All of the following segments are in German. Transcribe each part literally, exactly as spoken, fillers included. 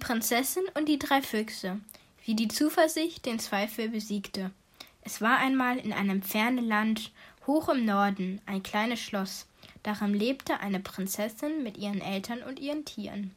Prinzessin und die drei Füchse, wie die Zuversicht den Zweifel besiegte. Es war einmal in einem fernen Land, hoch im Norden, ein kleines Schloss. Darin lebte eine Prinzessin mit ihren Eltern und ihren Tieren.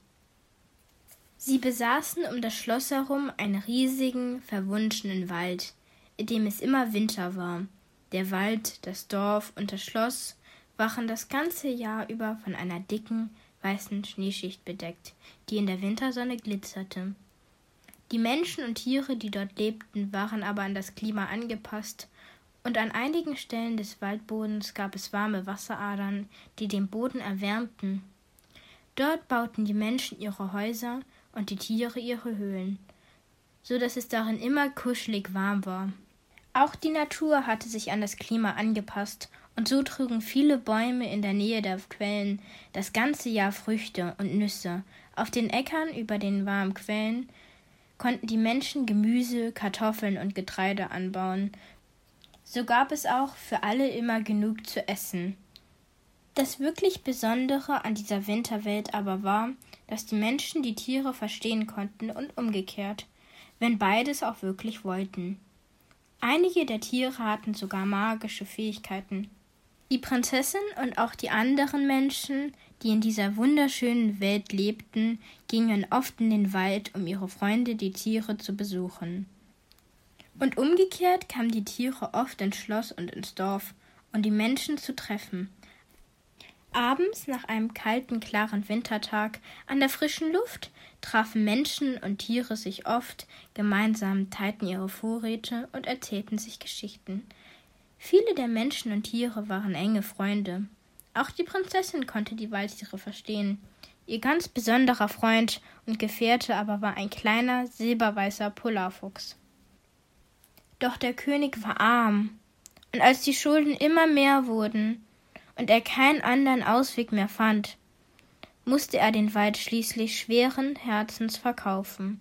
Sie besaßen um das Schloss herum einen riesigen, verwunschenen Wald, in dem es immer Winter war. Der Wald, das Dorf und das Schloss waren das ganze Jahr über von einer dicken, weißen Schneeschicht bedeckt, die in der Wintersonne glitzerte. Die Menschen und Tiere, die dort lebten, waren aber an das Klima angepasst, und an einigen Stellen des Waldbodens gab es warme Wasseradern, die den Boden erwärmten. Dort bauten die Menschen ihre Häuser und die Tiere ihre Höhlen, so dass es darin immer kuschelig warm war. Auch die Natur hatte sich an das Klima angepasst, und so trugen viele Bäume in der Nähe der Quellen das ganze Jahr Früchte und Nüsse. Auf den Äckern über den warmen Quellen konnten die Menschen Gemüse, Kartoffeln und Getreide anbauen. So gab es auch für alle immer genug zu essen. Das wirklich Besondere an dieser Winterwelt aber war, dass die Menschen die Tiere verstehen konnten und umgekehrt, wenn beides auch wirklich wollten. Einige der Tiere hatten sogar magische Fähigkeiten. Die Prinzessin und auch die anderen Menschen, die in dieser wunderschönen Welt lebten, gingen oft in den Wald, um ihre Freunde, die Tiere, zu besuchen. Und umgekehrt kamen die Tiere oft ins Schloss und ins Dorf, um die Menschen zu treffen. Abends, nach einem kalten, klaren Wintertag, an der frischen Luft, trafen Menschen und Tiere sich oft gemeinsam, teilten ihre Vorräte und erzählten sich Geschichten. Viele der Menschen und Tiere waren enge Freunde. Auch die Prinzessin konnte die Waldtiere verstehen. Ihr ganz besonderer Freund und Gefährte aber war ein kleiner, silberweißer Polarfuchs. Doch der König war arm, und als die Schulden immer mehr wurden und er keinen anderen Ausweg mehr fand, musste er den Wald schließlich schweren Herzens verkaufen.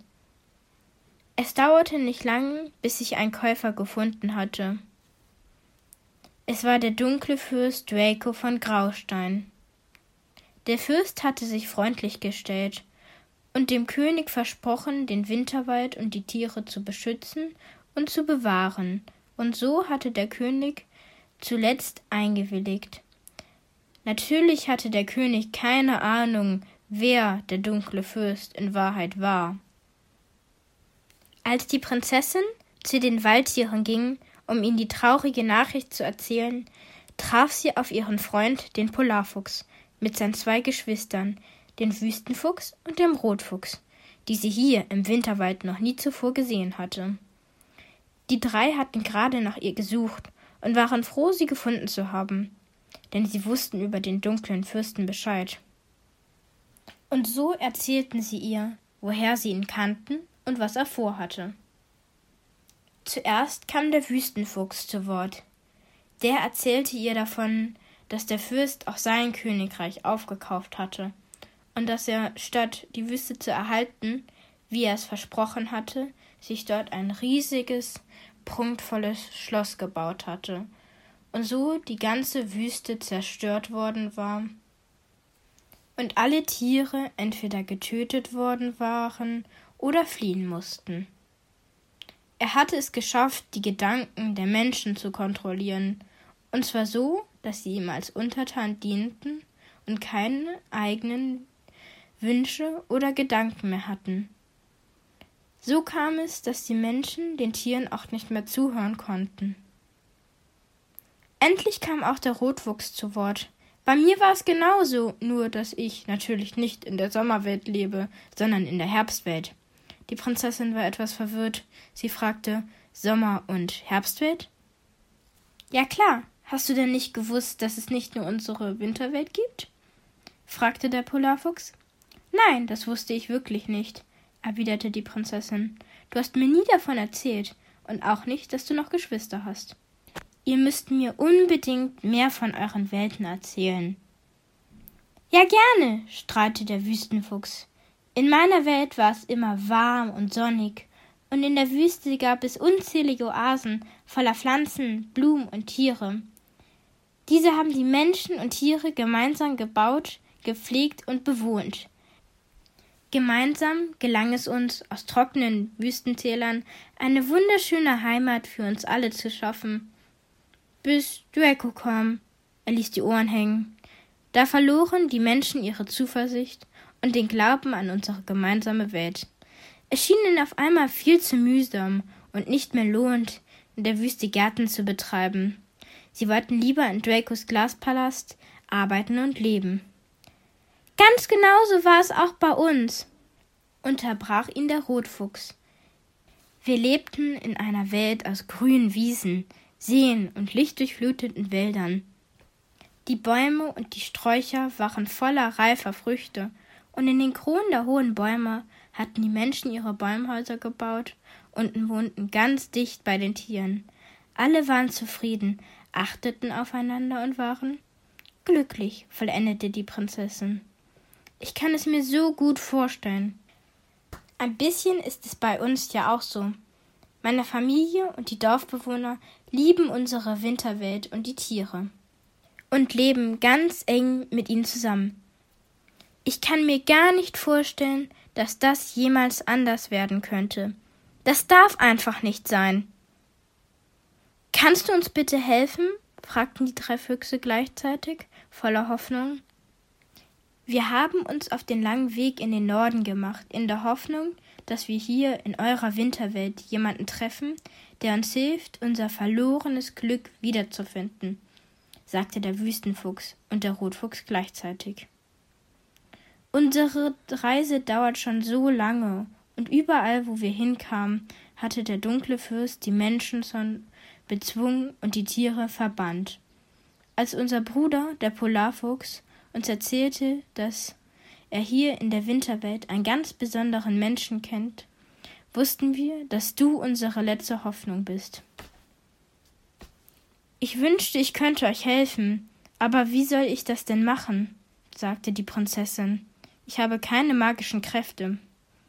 Es dauerte nicht lange, bis sich ein Käufer gefunden hatte. Es war der dunkle Fürst Draco von Graustein. Der Fürst hatte sich freundlich gestellt und dem König versprochen, den Winterwald und die Tiere zu beschützen und zu bewahren, und so hatte der König zuletzt eingewilligt. Natürlich hatte der König keine Ahnung, wer der dunkle Fürst in Wahrheit war. Als die Prinzessin zu den Waldtieren ging, um ihnen die traurige Nachricht zu erzählen, traf sie auf ihren Freund, den Polarfuchs, mit seinen zwei Geschwistern, den Wüstenfuchs und dem Rotfuchs, die sie hier im Winterwald noch nie zuvor gesehen hatte. Die drei hatten gerade nach ihr gesucht und waren froh, sie gefunden zu haben, denn sie wussten über den dunklen Fürsten Bescheid. Und so erzählten sie ihr, woher sie ihn kannten und was er vorhatte. Zuerst kam der Wüstenfuchs zu Wort. Der erzählte ihr davon, dass der Fürst auch sein Königreich aufgekauft hatte und dass er, statt die Wüste zu erhalten, wie er es versprochen hatte, sich dort ein riesiges, prunkvolles Schloss gebaut hatte und so die ganze Wüste zerstört worden war und alle Tiere entweder getötet worden waren oder fliehen mussten. Er hatte es geschafft, die Gedanken der Menschen zu kontrollieren, und zwar so, dass sie ihm als Untertan dienten und keine eigenen Wünsche oder Gedanken mehr hatten. So kam es, dass die Menschen den Tieren auch nicht mehr zuhören konnten. Endlich kam auch der Rotfuchs zu Wort. Bei mir war es genauso, nur dass ich natürlich nicht in der Sommerwelt lebe, sondern in der Herbstwelt. Die Prinzessin war etwas verwirrt. Sie fragte, Sommer- und Herbstwelt? Ja klar, hast du denn nicht gewusst, dass es nicht nur unsere Winterwelt gibt? Fragte der Polarfuchs. Nein, das wusste ich wirklich nicht, erwiderte die Prinzessin. Du hast mir nie davon erzählt und auch nicht, dass du noch Geschwister hast. Ihr müsst mir unbedingt mehr von euren Welten erzählen. Ja, gerne, strahlte der Wüstenfuchs. In meiner Welt war es immer warm und sonnig, und in der Wüste gab es unzählige Oasen voller Pflanzen, Blumen und Tiere. Diese haben die Menschen und Tiere gemeinsam gebaut, gepflegt und bewohnt. gemeinsam gelang es uns, aus trockenen Wüstentälern eine wunderschöne Heimat für uns alle zu schaffen. Bis Draco kam, er ließ die Ohren hängen. Da verloren die Menschen ihre Zuversicht und den Glauben an unsere gemeinsame Welt. Es schien ihnen auf einmal viel zu mühsam und nicht mehr lohnend, in der Wüste Gärten zu betreiben. Sie wollten lieber in Dracos Glaspalast arbeiten und leben. »Ganz genauso war es auch bei uns«, unterbrach ihn der Rotfuchs. »Wir lebten in einer Welt aus grünen Wiesen, Seen und lichtdurchfluteten Wäldern. Die Bäume und die Sträucher waren voller reifer Früchte, und in den Kronen der hohen Bäume hatten die Menschen ihre Bäumhäuser gebaut und wohnten ganz dicht bei den Tieren. Alle waren zufrieden, achteten aufeinander und waren glücklich«, vollendete die Prinzessin. »Ich kann es mir so gut vorstellen. Ein bisschen ist es bei uns ja auch so. Meine Familie und die Dorfbewohner lieben unsere Winterwelt und die Tiere und leben ganz eng mit ihnen zusammen. Ich kann mir gar nicht vorstellen, dass das jemals anders werden könnte. Das darf einfach nicht sein.« »Kannst du uns bitte helfen?« fragten die drei Füchse gleichzeitig, voller Hoffnung. »Wir haben uns auf den langen Weg in den Norden gemacht, in der Hoffnung, dass wir hier in eurer Winterwelt jemanden treffen, der uns hilft, unser verlorenes Glück wiederzufinden«, sagte der Wüstenfuchs und der Rotfuchs gleichzeitig. »Unsere Reise dauert schon so lange, und überall, wo wir hinkamen, hatte der dunkle Fürst die Menschen schon bezwungen und die Tiere verbannt. Als unser Bruder, der Polarfuchs, uns erzählte, dass er hier in der Winterwelt einen ganz besonderen Menschen kennt, wussten wir, dass du unsere letzte Hoffnung bist. Ich wünschte, ich könnte euch helfen, aber wie soll ich das denn machen?« sagte die Prinzessin. »Ich habe keine magischen Kräfte.«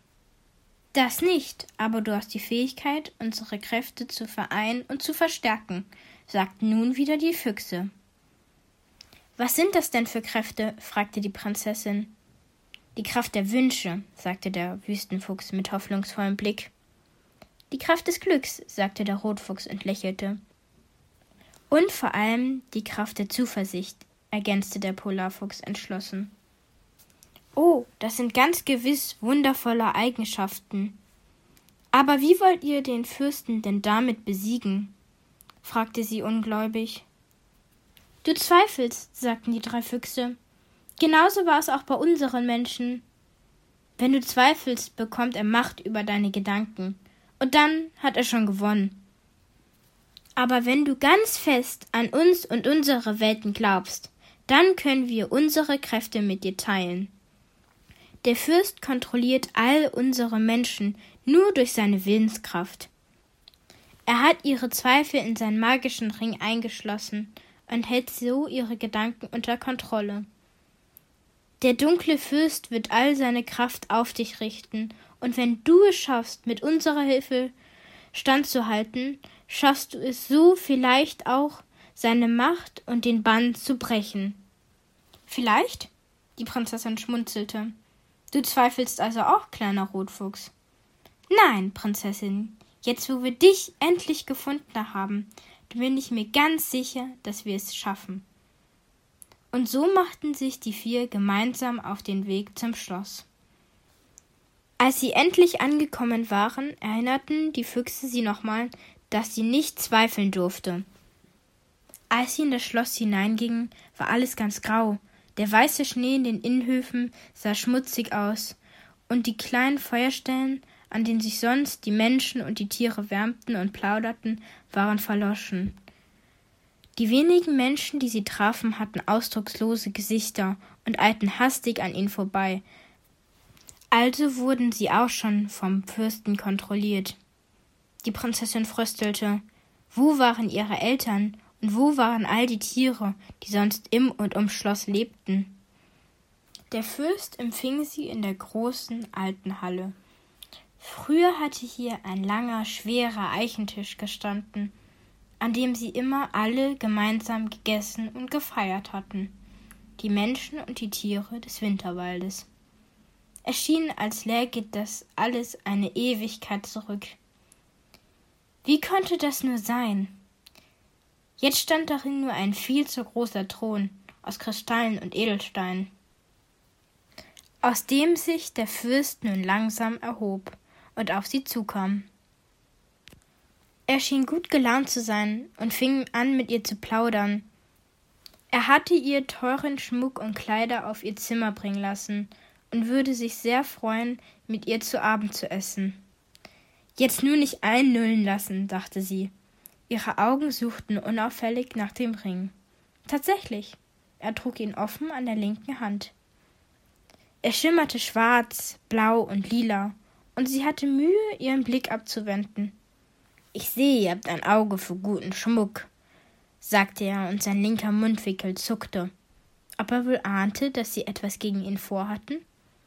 »Das nicht, aber du hast die Fähigkeit, unsere Kräfte zu vereinen und zu verstärken«, sagten nun wieder die Füchse. »Was sind das denn für Kräfte?« fragte die Prinzessin. »Die Kraft der Wünsche«, sagte der Wüstenfuchs mit hoffnungsvollem Blick. »Die Kraft des Glücks«, sagte der Rotfuchs und lächelte. »Und vor allem die Kraft der Zuversicht«, ergänzte der Polarfuchs entschlossen. »Oh, das sind ganz gewiss wundervolle Eigenschaften. Aber wie wollt ihr den Fürsten denn damit besiegen?« fragte sie ungläubig. »Du zweifelst«, sagten die drei Füchse. »Genauso war es auch bei unseren Menschen. Wenn du zweifelst, bekommt er Macht über deine Gedanken, und dann hat er schon gewonnen. Aber wenn du ganz fest an uns und unsere Welten glaubst, dann können wir unsere Kräfte mit dir teilen. Der Fürst kontrolliert all unsere Menschen nur durch seine Willenskraft. Er hat ihre Zweifel in seinen magischen Ring eingeschlossen und hält so ihre Gedanken unter Kontrolle. Der dunkle Fürst wird all seine Kraft auf dich richten, und wenn du es schaffst, mit unserer Hilfe standzuhalten, schaffst du es so vielleicht auch, seine Macht und den Bann zu brechen.« »Vielleicht?« Die Prinzessin schmunzelte. »Du zweifelst also auch, kleiner Rotfuchs?« »Nein, Prinzessin, jetzt wo wir dich endlich gefunden haben, bin ich mir ganz sicher, dass wir es schaffen.« Und so machten sich die vier gemeinsam auf den Weg zum Schloss. Als sie endlich angekommen waren, erinnerten die Füchse sie nochmal, dass sie nicht zweifeln durfte. Als sie in das Schloss hineingingen, war alles ganz grau. Der weiße Schnee in den Innenhöfen sah schmutzig aus, und die kleinen Feuerstellen, an denen sich sonst die Menschen und die Tiere wärmten und plauderten, waren verloschen. Die wenigen Menschen, die sie trafen, hatten ausdruckslose Gesichter und eilten hastig an ihnen vorbei. Also wurden sie auch schon vom Fürsten kontrolliert. Die Prinzessin fröstelte. Wo waren ihre Eltern und wo waren all die Tiere, die sonst im und ums Schloss lebten? Der Fürst empfing sie in der großen alten Halle. Früher hatte hier ein langer, schwerer Eichentisch gestanden, an dem sie immer alle gemeinsam gegessen und gefeiert hatten, die Menschen und die Tiere des Winterwaldes. Es schien, als läge das alles eine Ewigkeit zurück. Wie konnte das nur sein? Jetzt stand darin nur ein viel zu großer Thron aus Kristallen und Edelsteinen, aus dem sich der Fürst nun langsam erhob und auf sie zukam. Er schien gut gelaunt zu sein und fing an, mit ihr zu plaudern. Er hatte ihr teuren Schmuck und Kleider auf ihr Zimmer bringen lassen und würde sich sehr freuen, mit ihr zu Abend zu essen. Jetzt nur nicht einnullen lassen, dachte sie. Ihre Augen suchten unauffällig nach dem Ring. Tatsächlich, er trug ihn offen an der linken Hand. Er schimmerte schwarz, blau und lila, und sie hatte Mühe, ihren Blick abzuwenden. »Ich sehe, ihr habt ein Auge für guten Schmuck«, sagte er, und sein linker Mundwinkel zuckte. Ob er wohl ahnte, dass sie etwas gegen ihn vorhatten?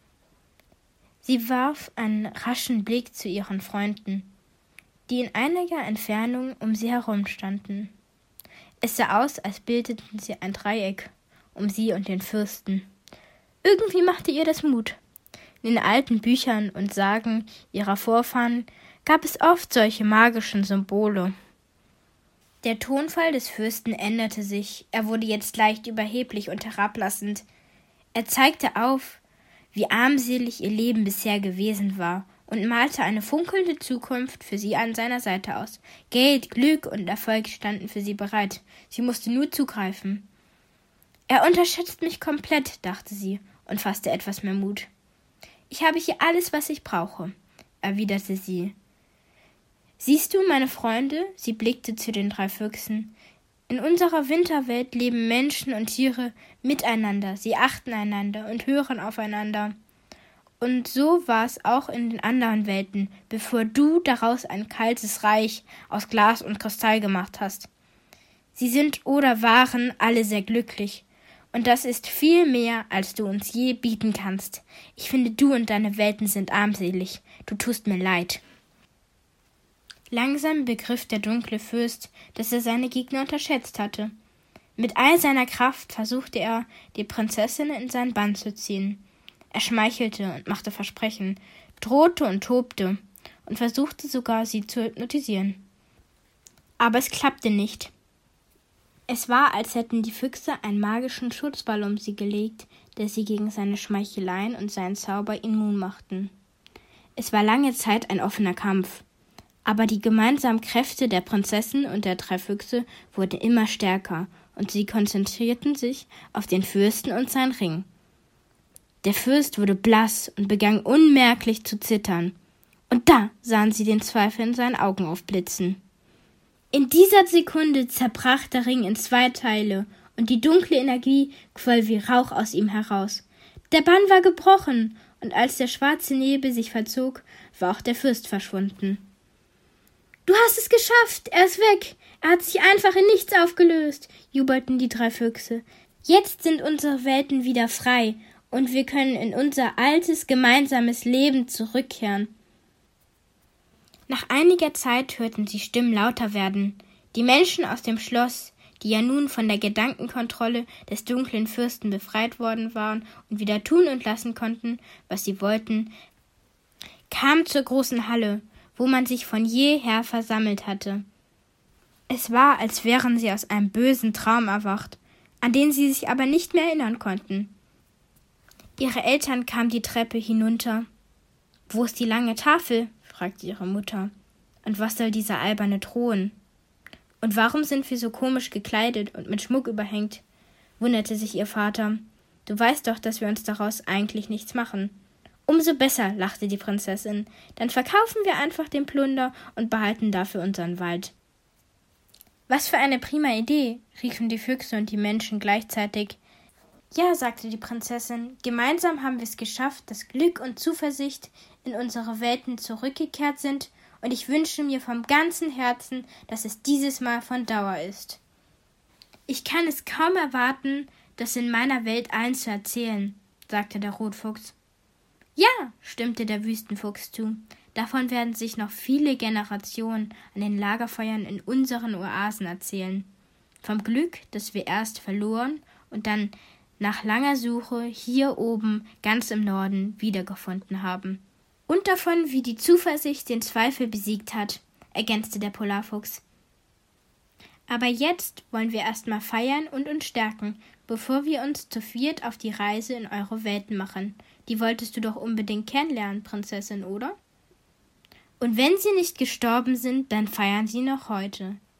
Sie warf einen raschen Blick zu ihren Freunden, die in einiger Entfernung um sie herum standen. Es sah aus, als bildeten sie ein Dreieck um sie und den Fürsten. Irgendwie machte ihr das Mut. In den alten Büchern und Sagen ihrer Vorfahren gab es oft solche magischen Symbole. Der Tonfall des Fürsten änderte sich. Er wurde jetzt leicht überheblich und herablassend. Er zeigte auf, wie armselig ihr Leben bisher gewesen war, und malte eine funkelnde Zukunft für sie an seiner Seite aus. Geld, Glück und Erfolg standen für sie bereit. Sie musste nur zugreifen. Er unterschätzt mich komplett, dachte sie und fasste etwas mehr Mut. Ich habe hier alles, was ich brauche, erwiderte sie. Siehst du, meine Freunde, sie blickte zu den drei Füchsen, in unserer Winterwelt leben Menschen und Tiere miteinander, sie achten einander und hören aufeinander. Und so war es auch in den anderen Welten, bevor du daraus ein kaltes Reich aus Glas und Kristall gemacht hast. Sie sind oder waren alle sehr glücklich, und das ist viel mehr, als du uns je bieten kannst. Ich finde, du und deine Welten sind armselig. Du tust mir leid. Langsam begriff der dunkle Fürst, dass er seine Gegner unterschätzt hatte. Mit all seiner Kraft versuchte er, die Prinzessin in seinen Bann zu ziehen. Er schmeichelte und machte Versprechen, drohte und tobte und versuchte sogar, sie zu hypnotisieren. Aber es klappte nicht. Es war, als hätten die Füchse einen magischen Schutzball um sie gelegt, der sie gegen seine Schmeicheleien und seinen Zauber immun machten. Es war lange Zeit ein offener Kampf, aber die gemeinsamen Kräfte der Prinzessin und der drei Füchse wurden immer stärker, und sie konzentrierten sich auf den Fürsten und seinen Ring. Der Fürst wurde blass und begann unmerklich zu zittern, und da sahen sie den Zweifel in seinen Augen aufblitzen. In dieser Sekunde zerbrach der Ring in zwei Teile, und die dunkle Energie quoll wie Rauch aus ihm heraus. Der Bann war gebrochen, und als der schwarze Nebel sich verzog, war auch der Fürst verschwunden. »Du hast es geschafft! Er ist weg! Er hat sich einfach in nichts aufgelöst!« jubelten die drei Füchse. »Jetzt sind unsere Welten wieder frei, und wir können in unser altes, gemeinsames Leben zurückkehren.« Nach einiger Zeit hörten sie Stimmen lauter werden. Die Menschen aus dem Schloss, die ja nun von der Gedankenkontrolle des dunklen Fürsten befreit worden waren und wieder tun und lassen konnten, was sie wollten, kamen zur großen Halle, wo man sich von jeher versammelt hatte. Es war, als wären sie aus einem bösen Traum erwacht, an den sie sich aber nicht mehr erinnern konnten. Ihre Eltern kamen die Treppe hinunter. »Wo ist die lange Tafel?« fragte ihre Mutter. »Und was soll dieser alberne Thron? Und warum sind wir so komisch gekleidet und mit Schmuck überhängt?« wunderte sich ihr Vater. »Du weißt doch, dass wir uns daraus eigentlich nichts machen.« »Umso besser«, lachte die Prinzessin. »Dann verkaufen wir einfach den Plunder und behalten dafür unseren Wald.« »Was für eine prima Idee«, riefen die Füchse und die Menschen gleichzeitig. »Ja«, sagte die Prinzessin, »gemeinsam haben wir es geschafft, dass Glück und Zuversicht in unsere Welten zurückgekehrt sind, und ich wünsche mir vom ganzen Herzen, dass es dieses Mal von Dauer ist. Ich kann es kaum erwarten, das in meiner Welt allen zu erzählen«, sagte der Rotfuchs. »Ja«, stimmte der Wüstenfuchs zu, »davon werden sich noch viele Generationen an den Lagerfeuern in unseren Oasen erzählen. Vom Glück, das wir erst verloren und dann nach langer Suche hier oben, ganz im Norden, wiedergefunden haben. Und davon, wie die Zuversicht den Zweifel besiegt hat, ergänzte der Polarfuchs. Aber jetzt wollen wir erstmal feiern und uns stärken, bevor wir uns zu viert auf die Reise in eure Welten machen. Die wolltest du doch unbedingt kennenlernen, Prinzessin, oder? Und wenn sie nicht gestorben sind, dann feiern sie noch heute.